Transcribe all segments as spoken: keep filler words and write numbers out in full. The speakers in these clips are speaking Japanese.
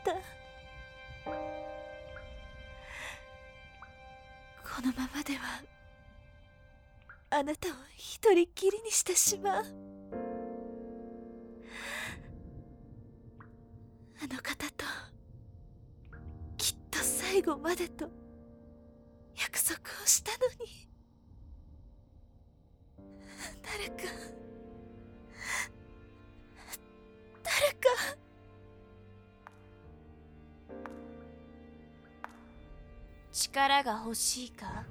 た。このままではあなたを一人きりにしてしまう。あの方ときっと最後までと約束をしたのに。誰か誰か力が欲しいか？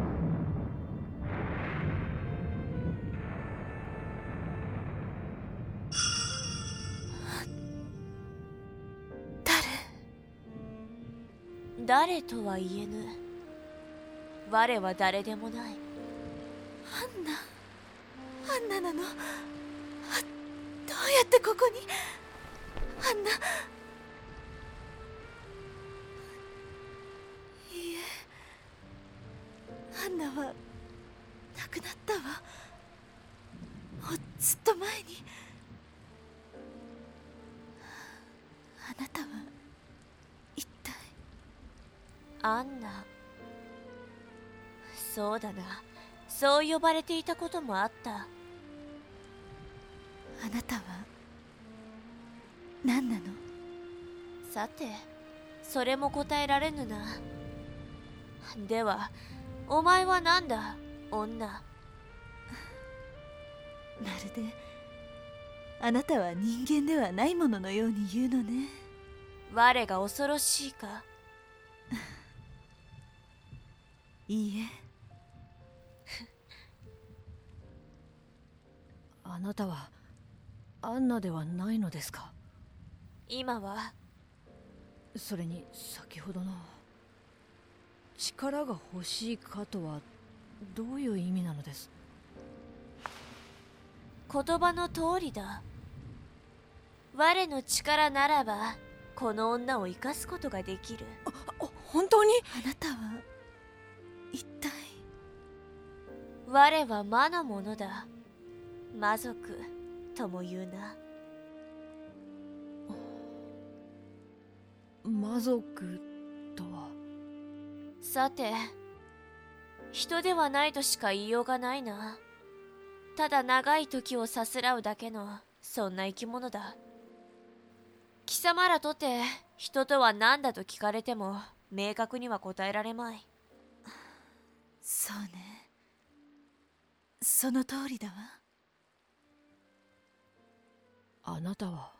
誰とは言えぬ。我は誰でもない。 アンナ、アンナなの？あ、どうやってここに？アンナ。いいえ、アンナは亡くなったわ。もうずっと前に。あなたは一体？ アンナ。そうだな、そう呼ばれていたこともあった。 あなたは何なの？ さて、それも答えられぬな。では、お前は何だ、女？ まるであなたは人間ではないもののように言うのね。 我が恐ろしいか？ いいえ。 あなたはアンナではないのですか？ 今は。 それに先ほどの力が欲しいかとはどういう意味なのです？ 言葉の通りだ。我の力ならばこの女を生かすことができる。 あ、本当に？ あなたは一体？ 我は魔の者だ。魔族とも言うな。 魔族とは？ さて、人ではないとしか言いようがないな。ただ長い時をさすらうだけのそんな生き物だ。貴様らとて人とは何だと聞かれても明確には答えられまい。 そうね、その通りだわ。 あなたは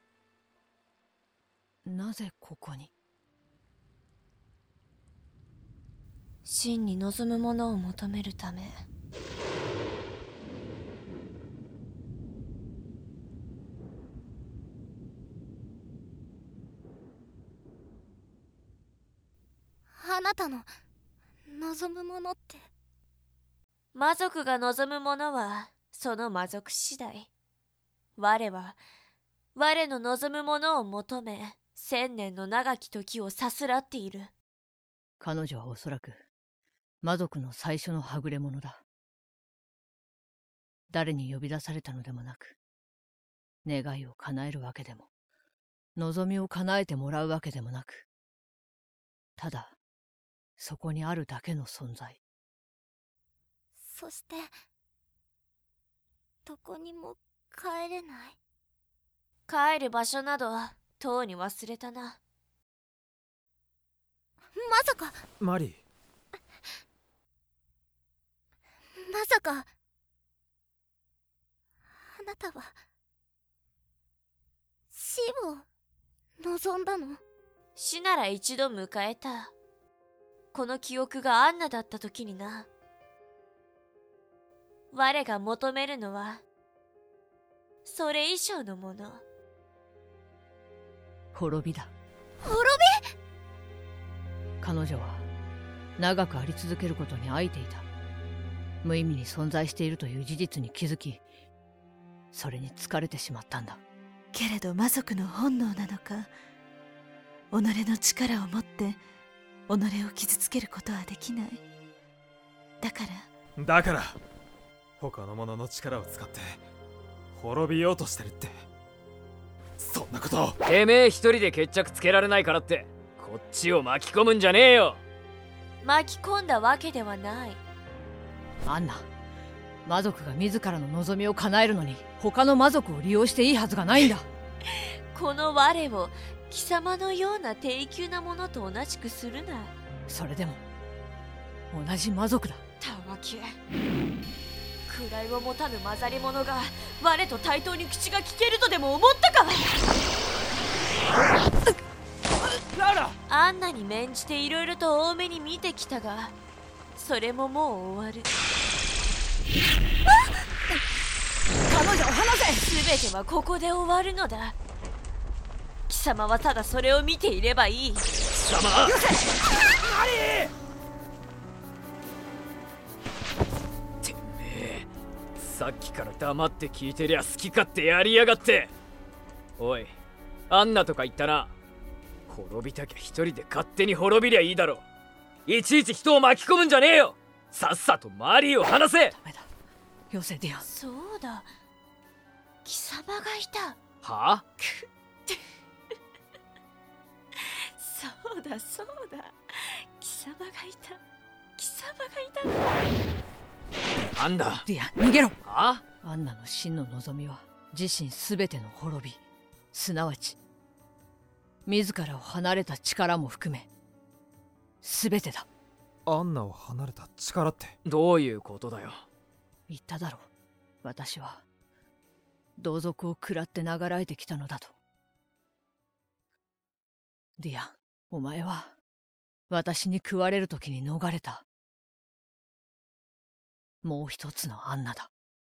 なぜここに？ 真に望むものを求めるため。 あなたの望むものって？ 魔族が望むものはその魔族次第。我は我の望むものを求め千年の長き時をさすらっている。 彼女はおそらく魔族の最初のはぐれ者だ。誰に呼び出されたのでもなく、願いを叶えるわけでも望みを叶えてもらうわけでもなく、ただそこにあるだけの存在。 そしてどこにも帰れない。 帰る場所などとうに忘れたな。 まさか。 マリー。 まさかあなたは死を望んだの？ 死なら一度迎えた。この記憶がアンナだった時にな。我が求めるのはそれ以上のもの。 滅びだ。 滅び？ 彼女は長くあり続けることに飽いていた。無意味に存在しているという事実に気づき、それに疲れてしまったんだ。 けれど魔族の本能なのか、己の力を持って己を傷つけることはできない。だからだから他の者の力を使って滅びようとしてるって。 そんなこと。 てめえ一人で決着つけられないからってこっちを巻き込むんじゃねえよ。 巻き込んだわけではない。 アンナ、魔族が自らの望みを叶えるのに他の魔族を利用していいはずがないんだ。 この我を貴様のような低級なものと同じくするな。 それでも同じ魔族だ。 たわけ、位を持たぬ混ざり者が我と対等に口が聞けるとでも思ったか。 ララ、 アンナに免じていろいろと多めに見てきたが、それももう終わる。 彼女を離せ。 全てはここで終わるのだ。貴様はただそれを見ていればいい。 貴様、 よせ。 何？てめえ、さっきから黙って聞いてりゃ好き勝手やりやがって。おい、アンナとか言ったな。滅びたきゃ一人で勝手に滅びりゃいいだろ。いちいち人を巻き込むんじゃねえよ。さっさとマリーを離せ。 ダメだ。よせディアン。 そうだ、貴様がいた。 はあ？ そうだそうだ、貴様がいた貴様がいた。 なんだディアン、逃げろ。 はあ？ アンナの真の望みは自身すべての滅び、すなわち自らを離れた力も含めすべてだ。 アンナを離れた力ってどういうことだよ。 言っただろう、私は同族を食らって流らえてきたのだと。ディアン、お前は私に食われる時に逃れたもう一つのアンナだ。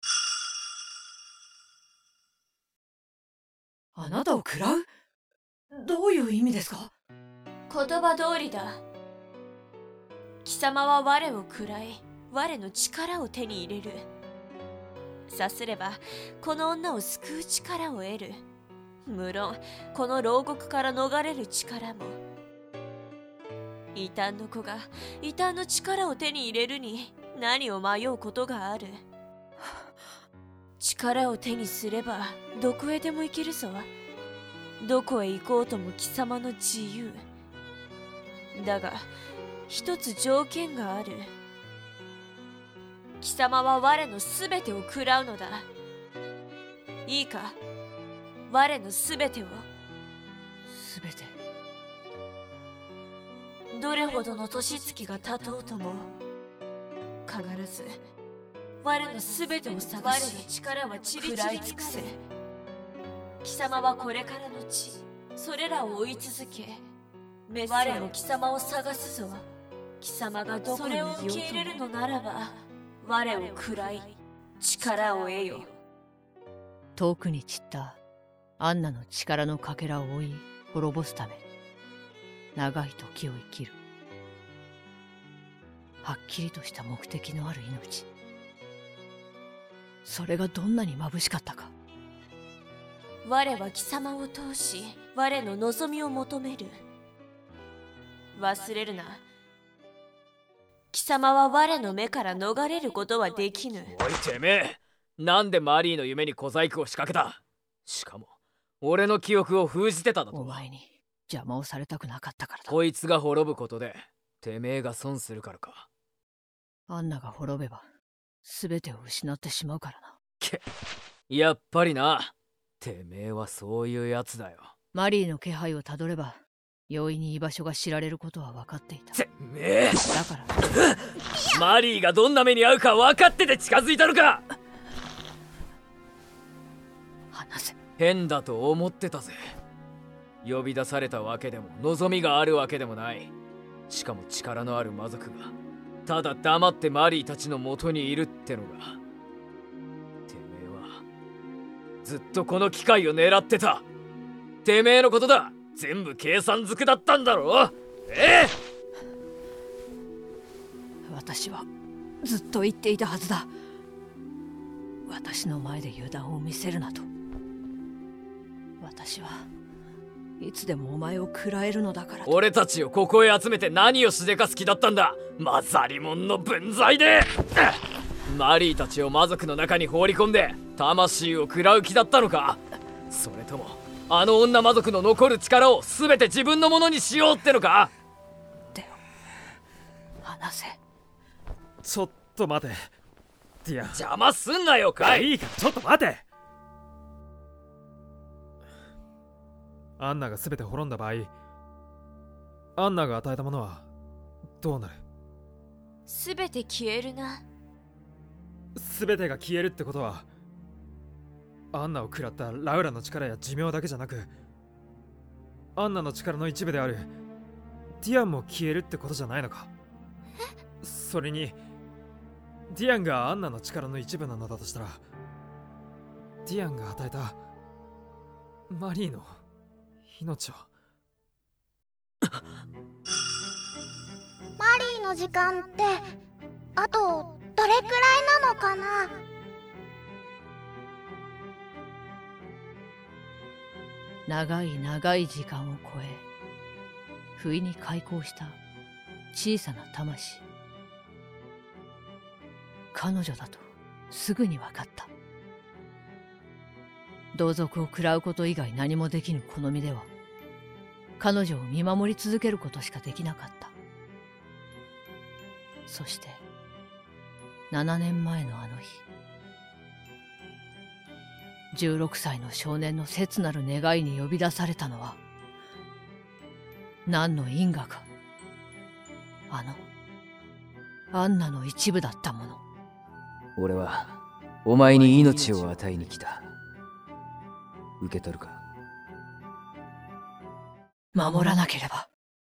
あなたを食らう？どういう意味ですか？ 言葉通りだ。貴様は我を食らい、我の力を手に入れる。さすればこの女を救う力を得る。無論この牢獄から逃れる力も。異端の子が異端の力を手に入れるに何を迷うことがある。力を手にすればどこへでも行けるぞ。どこへ行こうとも貴様の自由だが、一つ条件がある。貴様は我のすべてを食らうのだ。いいか、我のすべてを。 すべて？ どれほどの年月が経とうとも必ず我のすべてを探し、我の力は散り散り尽くせ。貴様はこれからの地、それらを追い続け、我の貴様を探すぞ。貴様がどこにいようともそれを受け入れるのならば、我を食らい力を得よ。 遠くに散ったアンナの力のかけらを追い滅ぼすため長い時を生きる。はっきりとした目的のある命、それがどんなに眩しかったか。 我は貴様を通し我の望みを求める。忘れるな、貴様は我の目から逃れることはできぬ。 おいてめえ、なんでマリーの夢に小細工を仕掛けた？しかも俺の記憶を封じてただと。 お前に邪魔をされたくなかったからだ。 こいつが滅ぶことでてめえが損するからか。 アンナが滅べば全てを失ってしまうからな。 けやっぱりな。てめえはそういうやつだよ。 マリーの気配をたどれば容易に居場所が知られることは分かっていた。 てめえだからマリーがどんな目に遭うか分かってて近づいたのか。 話せ。 変だと思ってたぜ。呼び出されたわけでも望みがあるわけでもない。しかも力のある魔族がただ黙ってマリーたちの元にいるってのが。てめえはずっとこの機会を狙ってた。てめえのことだ。全部計算づくだったんだろ。ええ、 私はずっと言っていたはずだ。私の前で油断を見せるなと。私はいつでもお前を食らえるのだからと。 俺たちをここへ集めて何をしでかす気だったんだ。混ざりもんの分際でマリーたちを魔族の中に放り込んで魂を食らう気だったのか。それともあの女魔族の残る力を全て自分のものにしようってのか？ 手を離せ。 ちょっと待てディアン。 邪魔すんなよカイ。 いいからちょっと待て。アンナが全て滅んだ場合、アンナが与えたものはどうなる？ 全て消えるな。 全てが消えるってことは、アンナを食らったラウラの力や寿命だけじゃなく、アンナの力の一部であるディアンも消えるってことじゃないのか？それにディアンがアンナの力の一部なのだとしたら、ディアンが与えたマリーの命を。 マリーの時間ってあとどれくらいなのかな？ 長い長い時間を超え、不意に開口した小さな魂。彼女だとすぐに分かった。同族を食らうこと以外何もできぬこの身では、彼女を見守り続けることしかできなかった。そしてななねんまえのあの日、じゅうろくさいの少年の切なる願いに呼び出されたのは、何の因果かあのアンナの一部だったもの。 俺はお前に命を与えに来た。受け取るか？ 守らなければ。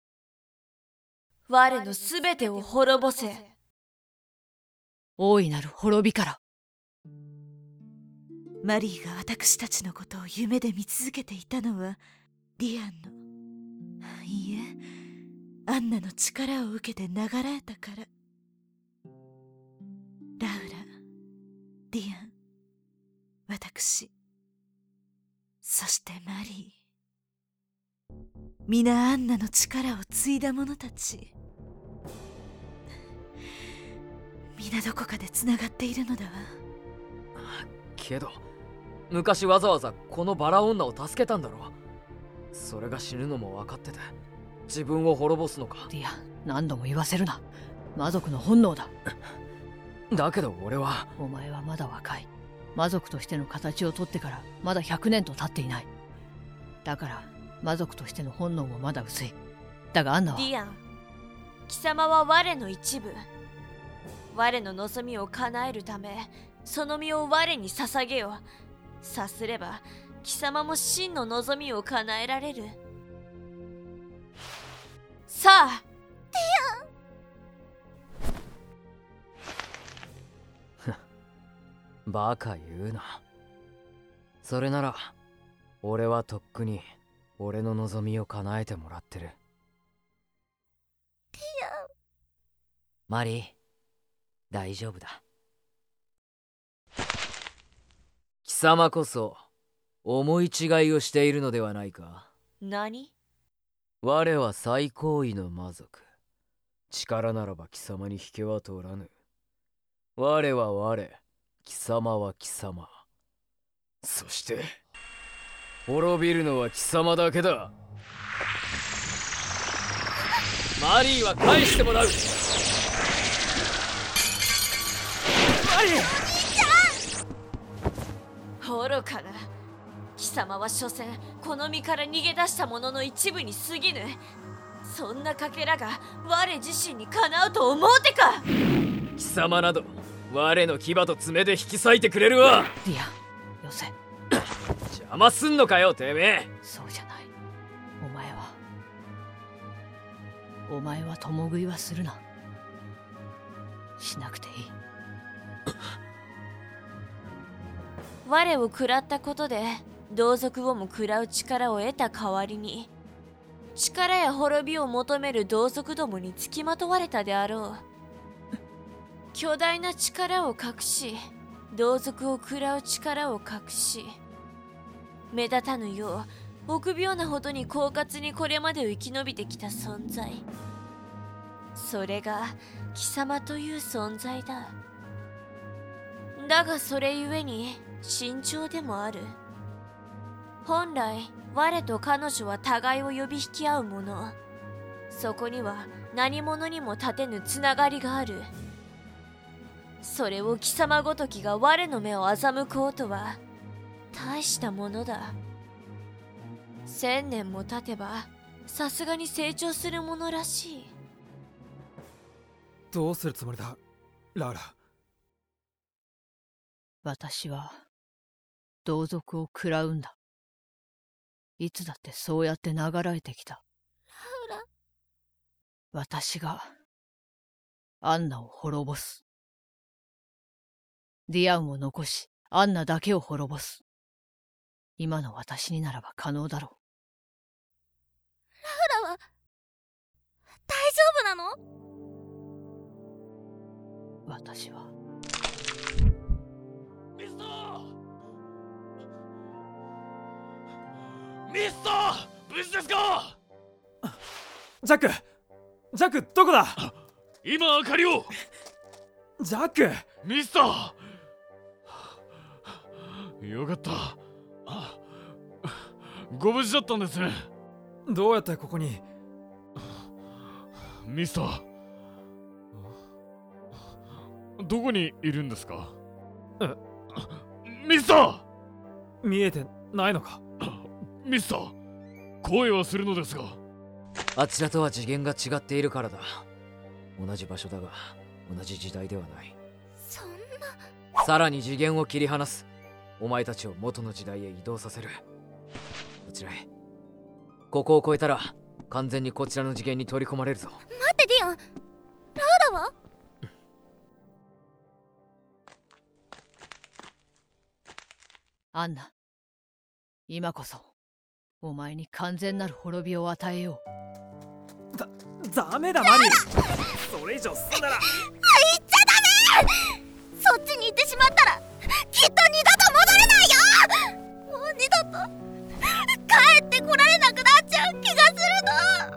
我のすべてを滅ぼせ。 大いなる滅びから。 マリーが私たちのことを夢で見続けていたのはディアンの、いいえ、アンナの力を受けて流らえたから。ラウラ、ディアン、私、そしてマリー、皆アンナの力を継いだ者たち、皆どこかでつながっているのだわ。 けど昔わざわざこのバラ女を助けたんだろ。それが死ぬのも分かってて自分を滅ぼすのか？ ディアン、何度も言わせるな。魔族の本能だ。 だけど俺は。 お前はまだ若い。魔族としての形をとってからまだひゃくねんと経っていない。だから魔族としての本能もまだ薄い。だがアンナは。 ディアン、貴様は我の一部。我の望みを叶えるためその身を我に捧げよ。さすれば貴様も真の望みを叶えられる。さあ。 ディアンバカ言うな。それなら俺はとっくに俺の望みを叶えてもらってる。 ディアン。 マリー、大丈夫だ。貴様こそ思い違いをしているのではないか？ 何？ 我は最高位の魔族。力ならば貴様に引けは取らぬ。我は我、貴様は貴様。そして滅びるのは貴様だけだ。マリーは返してもらう。マリー！ 愚かな。貴様は所詮この身から逃げ出した者の一部に過ぎぬ。そんなかけらが我自身にかなうと思うてか？ 貴様など我の牙と爪で引き裂いてくれるわ。 ディアン、よせ。 邪魔すんのかよてめえ。 そうじゃない。お前はお前は共食いはするな。しなくていい。 我を食らったことで同族をも食らう力を得た代わりに、力や滅びを求める同族どもにつきまとわれたであろう。巨大な力を隠し、同族を食らう力を隠し、目立たぬよう臆病なほどに狡猾にこれまでを生き延びてきた存在、それが貴様という存在だ。だがそれゆえに慎重でもある。 本来我と彼女は互いを呼び引き合うもの。そこには何者にも立てぬつながりがある。それを貴様ごときが我の目を欺こうとは大したものだ。千年も経てばさすがに成長するものらしい。 どうするつもりだ、ラウラ。 私は同族を食らうんだ。いつだってそうやって流られてきた。 ラウラ。 私がアンナを滅ぼす。ディアンを残しアンナだけを滅ぼす。今の私にならば可能だろう。 ラウラは大丈夫なの？ 私はミスターミスター無事ですか？ ジャックジャックどこだ？ 今明かりを。 ジャックミスターよかった。ご無事だったんですね。 どうやってここに？ ミスターどこにいるんですか？ えミスター見えてないのか？ ミスター声はするのですが。 あちらとは次元が違っているからだ。同じ場所だが同じ時代ではない。 そんな。 さらに次元を切り離す。お前たちを元の時代へ移動させる。こちらへ。ここを越えたら完全にこちらの次元に取り込まれるぞ。 待ってディアン、ラウラは？ アンナ、今こそお前に完全なる滅びを与えよう。 だ、ダメだマリー。それ以上進んだら。 言っちゃダメ！そっちに行ってしまったらきっと二度と戻れないよ。もう二度と帰ってこられなくなっちゃう気がする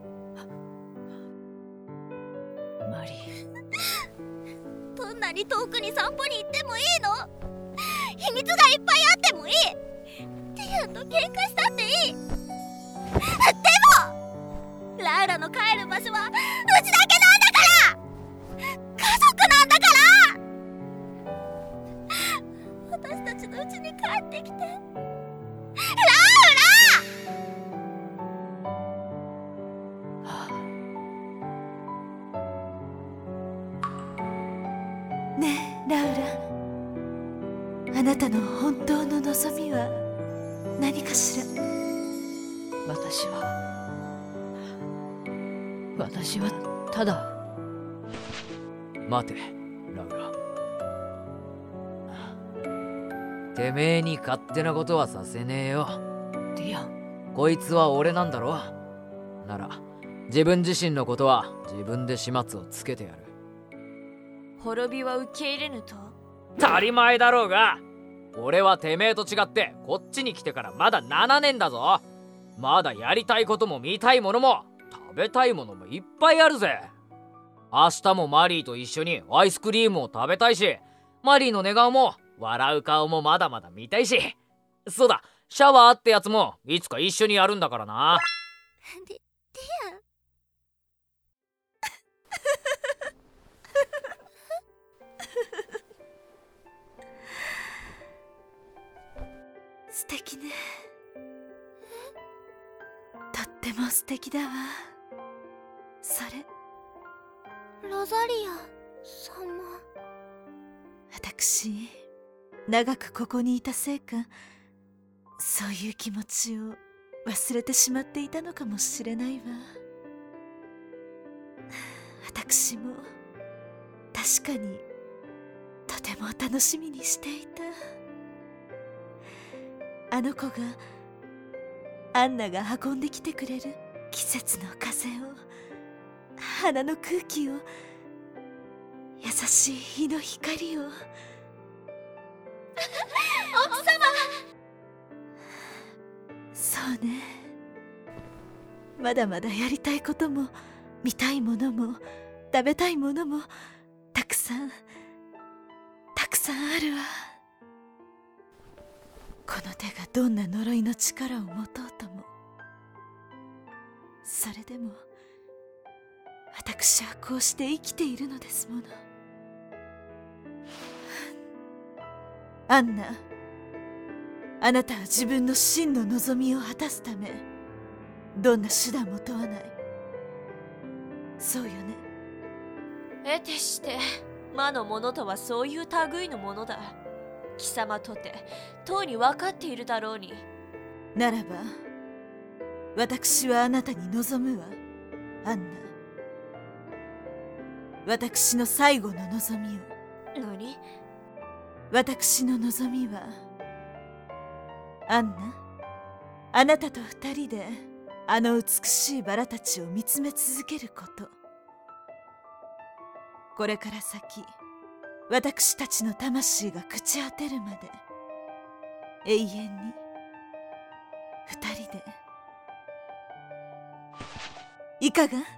の。マリー。どんなに遠くに散歩に行ってもいいの？秘密がいっぱいあってもいい。ディアンと喧嘩したっていい。でもラウラの帰る場所はうちだけなんだから。家族なんだから。私たちのうちに帰ってきて。ラウラ！ はあ、ねえラウラ、あなたの本当の望みは何かしら？ 私は私はただ。 待てラウラ。てめえに勝手なことはさせねえよ。 ディアン、 こいつは俺なんだろ。なら自分自身のことは自分で始末をつけてやる。 滅びは受け入れぬと？ 当たり前だろうが。俺はてめえと違ってこっちに来てからまだななねんだぞ。まだやりたいことも見たいものも食べたいものもいっぱいあるぜ。明日もマリーと一緒にアイスクリームを食べたいし、マリーの寝顔も笑う顔もまだまだ見たいし、そうだ、シャワーってやつもいつか一緒にやるんだからな。 ディ、ディアン素敵ね。とっても素敵だわ。それロザリア様。 私長くここにいたせいか、そういう気持ちを忘れてしまっていたのかもしれないわ。私も確かにとても楽しみにしていた。あの子がアンナが運んできてくれる季節の風を、花の空気を、優しい日の光を。 奥様。 そうね、まだまだやりたいことも見たいものも食べたいものもたくさんたくさんあるわ。 この手がどんな呪いの力を持とうとも、それでも私はこうして生きているのですもの。アンナ、あなたは自分の真の望みを果たすためどんな手段も問わない。そうよね。 得てして魔の者とはそういう類のものだ。貴様とてとうに分かっているだろうに。 ならば私はあなたに望むわ、アンナ。私の最後の望みを。 何？ 私の望みは、アンナ、あなたと二人であの美しいバラたちを見つめ続けること。これから先、私たちの魂が朽ち果てるまで永遠に二人で。いかが？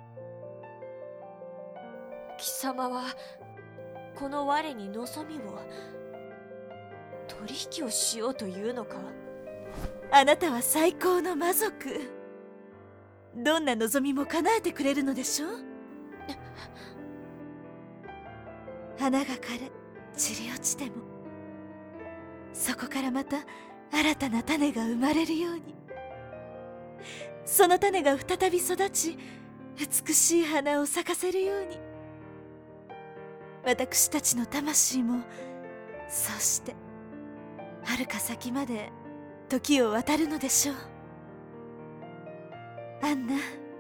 貴様はこの我に望みを、取引をしようというのか？ あなたは最高の魔族。どんな望みも叶えてくれるのでしょう。花が枯れ散り落ちても、そこからまた新たな種が生まれるように、その種が再び育ち美しい花を咲かせるように、私たちの魂もそうして遥か先まで時を渡るのでしょう。アンナ、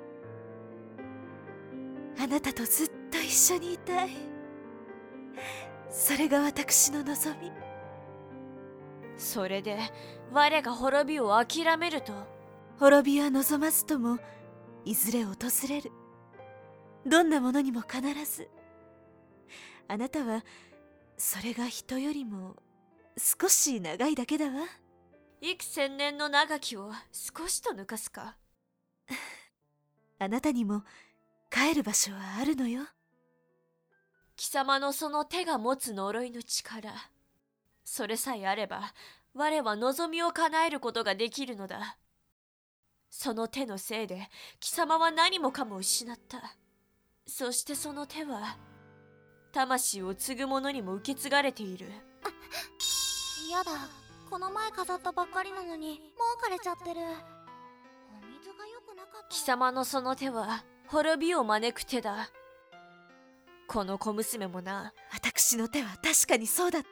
あなたとずっと一緒にいたい。それが私の望み。 それで我が滅びを諦めると？ 滅びは望まずともいずれ訪れる。どんなものにも必ず。あなたはそれが人よりも少し長いだけだわ。 幾千年の長きを少しと抜かすか。 あなたにも帰る場所はあるのよ。 貴様のその手が持つ呪いの力、それさえあれば我は望みを叶えることができるのだ。その手のせいで貴様は何もかも失った。そしてその手は魂を継ぐ者にも受け継がれている。 やだ、この前飾ったばっかりなのにもう枯れちゃってる。お水が良くなかった。 貴様のその手は滅びを招く手だ。この小娘もな。 私の手は確かにそうだった。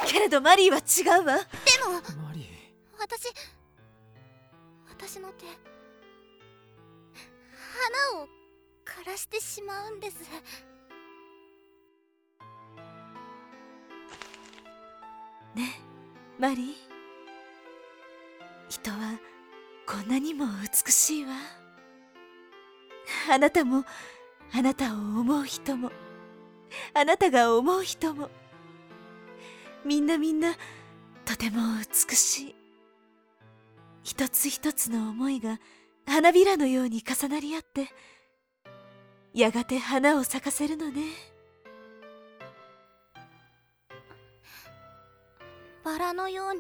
けれどマリーは違うわ。でもマリー、 私私の手、花を枯らしてしまうんです。 ねえマリー、人はこんなにも美しいわ。あなたもあなたを思う人も、あなたが思う人も、みんなみんなとても美しい。一つ一つの思いが花びらのように重なり合って、やがて花を咲かせるのね。 バラのように。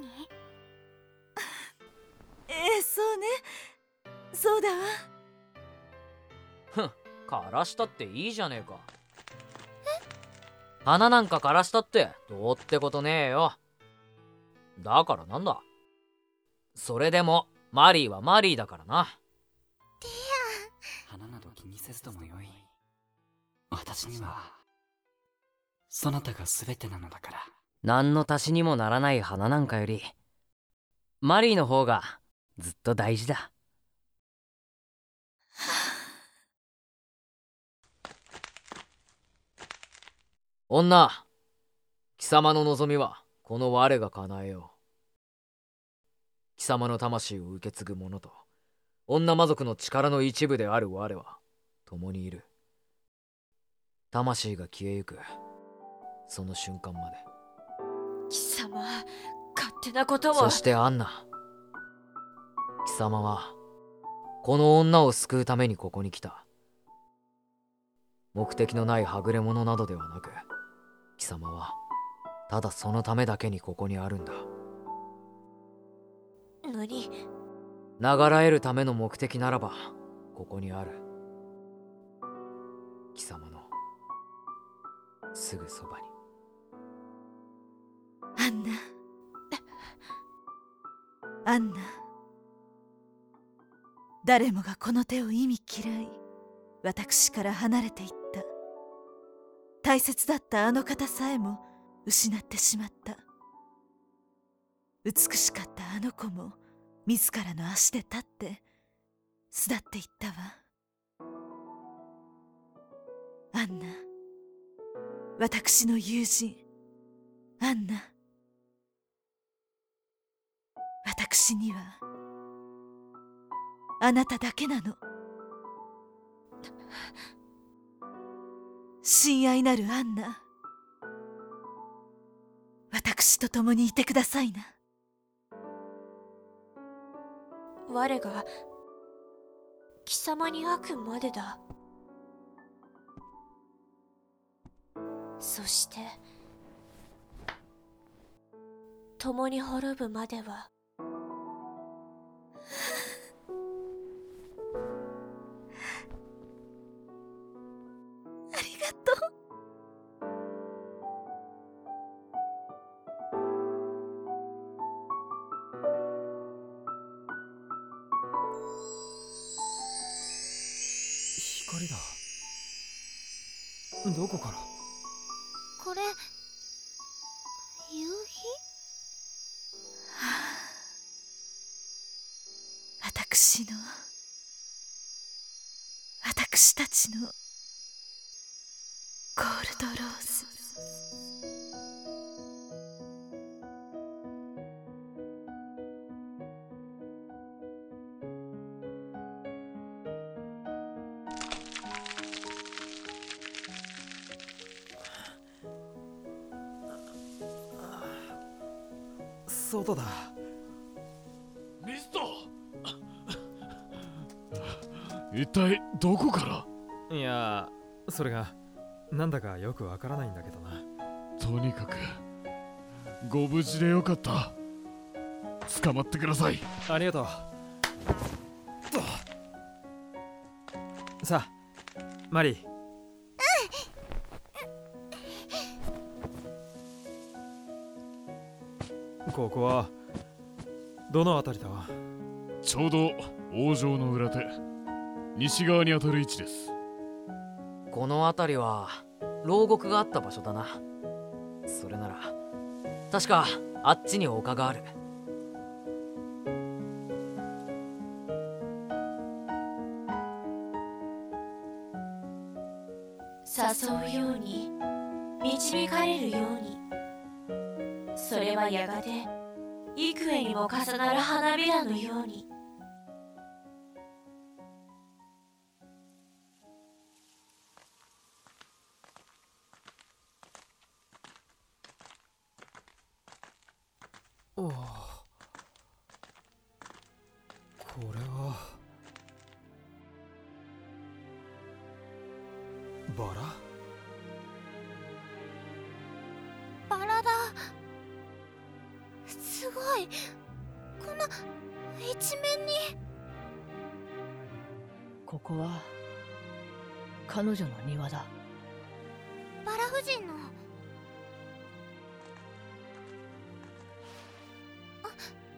ええ、そうね、そうだわ。 ふん、枯らしたっていいじゃねえか。え？花なんか枯らしたってどうってことねえよ。だからなんだ。それでもマリーはマリーだからな。 ディアン、花など気にせずともよい。私にはそなたが全てなのだから。 何の足しにもならない花なんかよりマリーの方がずっと大事だ。女、貴様の望みはこの我が叶えよう。貴様の魂を受け継ぐ者と女魔族の力の一部である我は共にいる。魂が消えゆくその瞬間まで。 貴様、勝手なことを。 そしてアンナ、貴様はこの女を救うためにここに来た。目的のないはぐれ者などではなく、貴様はただそのためだけにここにあるんだ。 無理。 流らえるための目的ならばここにある。貴様のすぐそばに。 アンナ、アンナ、誰もがこの手を忌み嫌い、私から離れていった。大切だったあの方さえも失ってしまった。美しかったあの子も自らの足で立って巣立っていったわ。アンナ、私の友人アンナ、私にはあなただけなの。親愛なるアンナ、私と共にいてくださいな。 我が貴様に会くまでだ。そして共に滅ぶまでは。 ありがとう。 光だ。どこから？ これ夕日？ はあ、私の私たちのゴールドローズ。 外だ。 ミスト一体どこから？ いや、それがなんだかよくわからないんだけどな。 とにかくご無事でよかった。捕まってください。 ありがとう。さあマリー。ここはどのあたりだ？ ちょうど王城の裏手、西側にあたる位置です。 この辺りは牢獄があった場所だな。それなら確かあっちに丘がある。 誘うように導かれるように、それはやがて幾重にも重なる花びらのように。 おお、これはバラ？ バラだ。すごい、こんな一面に。 ここは彼女の庭だ。 バラ夫人の。あ、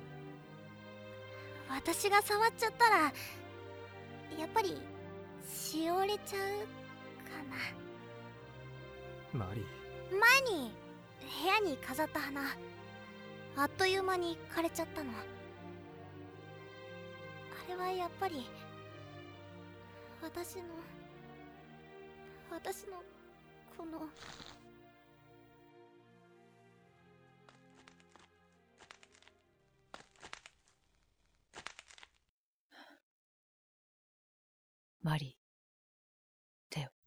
私が触っちゃったらやっぱりしおれちゃうかマリー。 な。前に部屋に飾った花、あっという間に枯れちゃったの。あれはやっぱり私の私のこのマリー、手を。 え？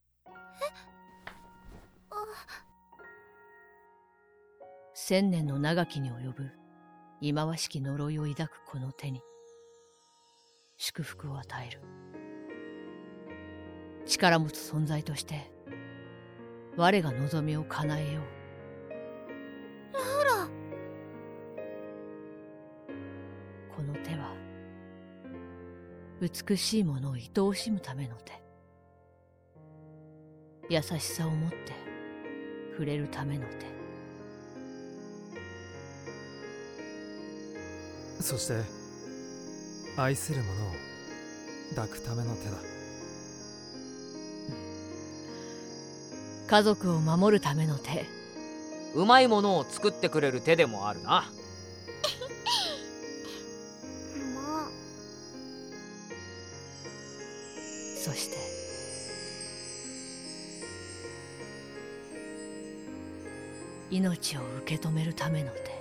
あ、 千年の長きに及ぶ忌まわしき呪いを抱くこの手に祝福を与える。力持つ存在として我が望みを叶えよう。 ラウラ。 ここの手は美しいものを愛おしむための手、優しさを持って触れるための手、 そして愛する者を抱くための手だ。 家族を守るための手、 うまいものを作ってくれる手でもあるな。 もうそして命を受け止めるための手。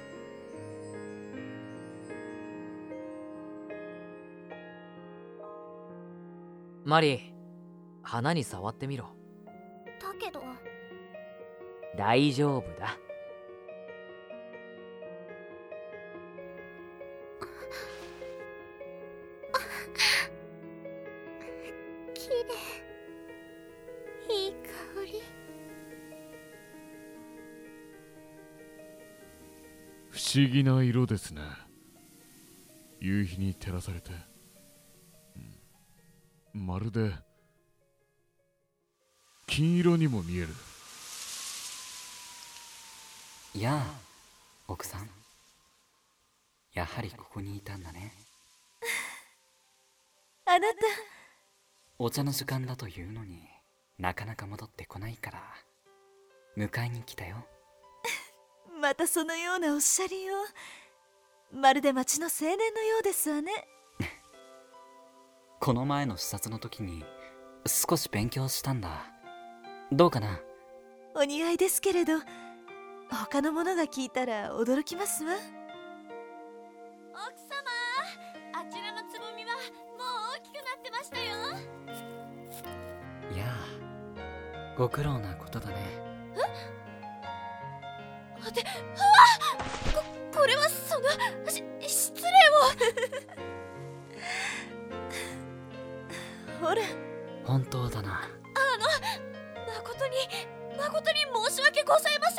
マリー、花に触ってみろ。 だけど大丈夫だ。 きれい、いい香り。 不思議な色ですね。夕日に照らされて、うん、まるで金色にも見える。 やあ、奥さん。やはりここにいたんだね。 あなた、 お茶の時間だというのになかなか戻ってこないから迎えに来たよ。 またそのようなおっしゃりよう。まるで町の青年のようですわね。 この前の視察の時に少し勉強したんだ。どうかな？ お似合いですけれど、他の者が聞いたら驚きますわ。 奥様、あちらのつぼみはもう大きくなってましたよ。 いやあ、ご苦労なことだね。 え？で、ああ、こ、これはそのし失礼を。 ほら、 本当だな。 あの、誠に誠に申し訳ございませ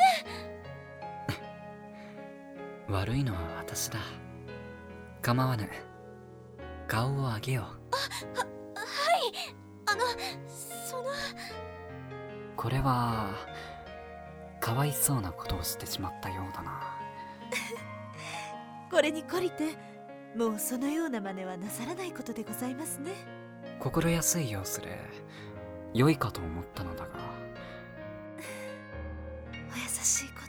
ん。 悪いのは私だ。構わぬ。顔を上げよう。 あ、は、はい。あの、そのこれはかわいそうなことをしてしまったようだな。 これに懲りてもうそのような真似はなさらないことでございますね。 心安い様子で良いかと思ったのだが。 お優しいこと。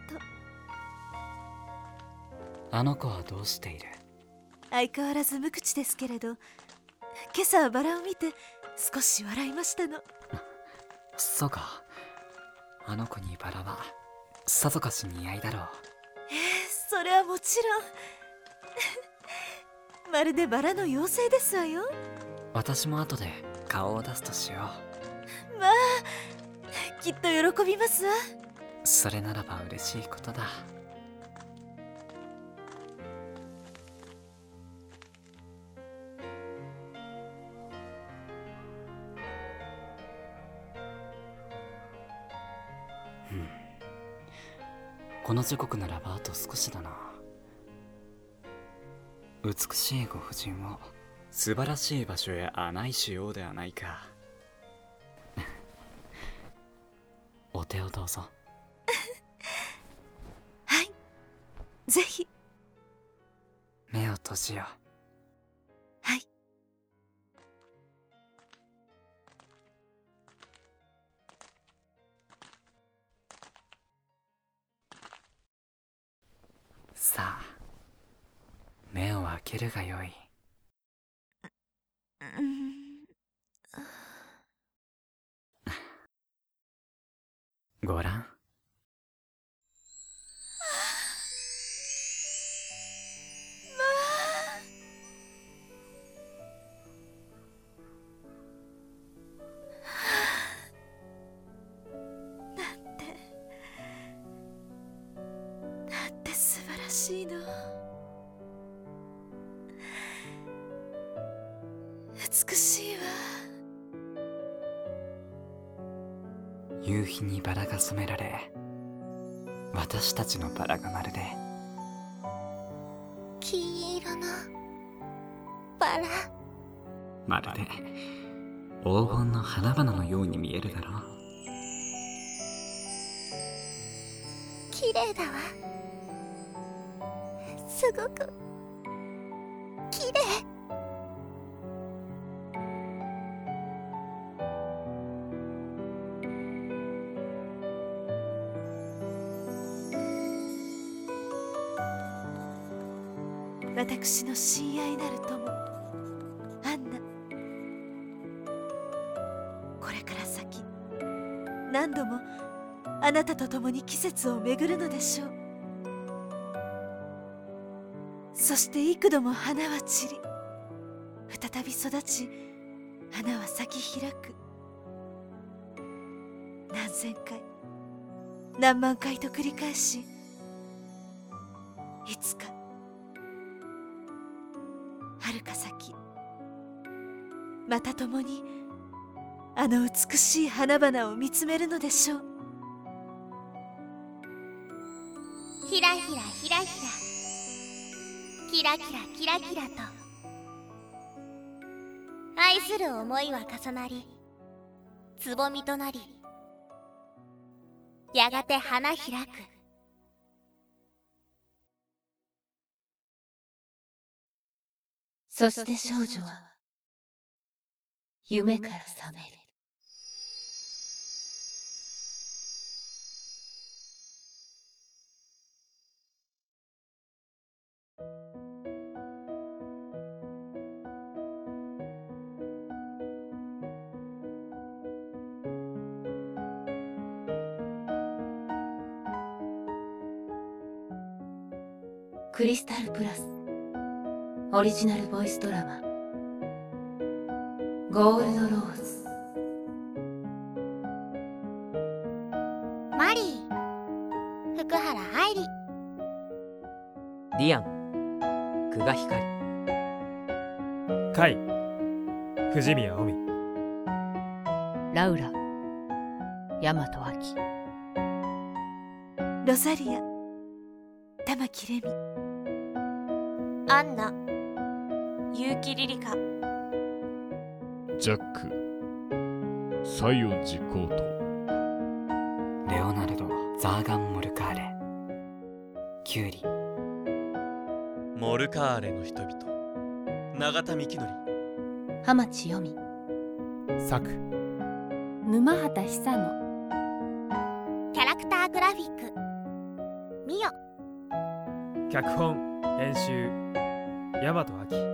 あの子はどうしている？ 相変わらず無口ですけれど、今朝はバラを見て少し笑いましたの。 そうか。あの子にバラはさぞかし似合いだろう。 ええ、それはもちろんまるでバラの妖精ですわよ。 私も後で顔を出すとしよう。 まあ、きっと喜びますわ。 それならば嬉しいことだ。この時刻ならばあと少しだな。美しいご婦人を素晴らしい場所へ案内しようではないか。お手をどうぞ。 はい、ぜひ。 目を閉じよう。 はい。 さあ、目を開けるがよい。ごらん。 素晴らしいの。美しいわ。 夕日にバラが染められ、私たちのバラがまるで金色のバラ。 まるで黄金の花々のように見えるだろう。 綺麗だわ。すごく綺麗。 私の親愛なる友アンナ、これから先何度もあなたと共に季節を巡るのでしょう。そして幾度も花は散り、再び育ち花は咲き開く。何千回何万回と繰り返し、いつか遥か先、また共にあの美しい花々を見つめるのでしょう。 ひらひらひらひら、キラキラキラキラと愛する思いは重なり、つぼみとなり、やがて花開く。 そして少女は夢から覚める。クリスタルプラスオリジナルボイスドラマゴールドローズ。 マリー、福原愛理、 ディアン、久我光、 カイ、藤宮オミ、 ラウラ、大和亜希、 ロザリア、玉木レミ、 アンナ、結城リリカ、 ジャック、西園寺コート、 レオナルド・ザーガン・モルカーレ、キュウリ、 モルカーレの人々、永田幹則、 浜地由美、 サク、 沼畑久野、 キャラクターグラフィックミオ、 脚本編集大和亜希、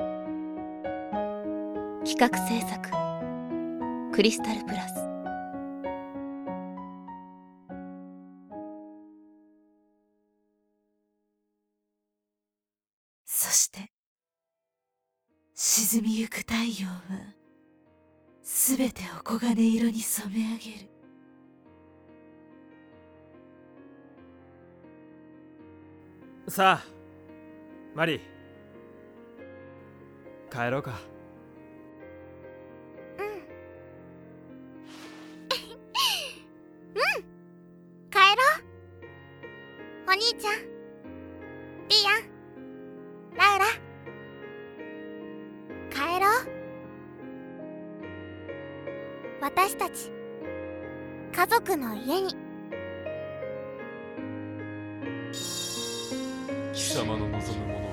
企画制作クリスタルプラス。 そして沈みゆく太陽はすべてを黄金色に染め上げる。 さあマリー、帰ろうか。 帰ろう。お兄ちゃん、リアン、ラウラ、帰ろう。私たち家族の家に。 貴様の望むもの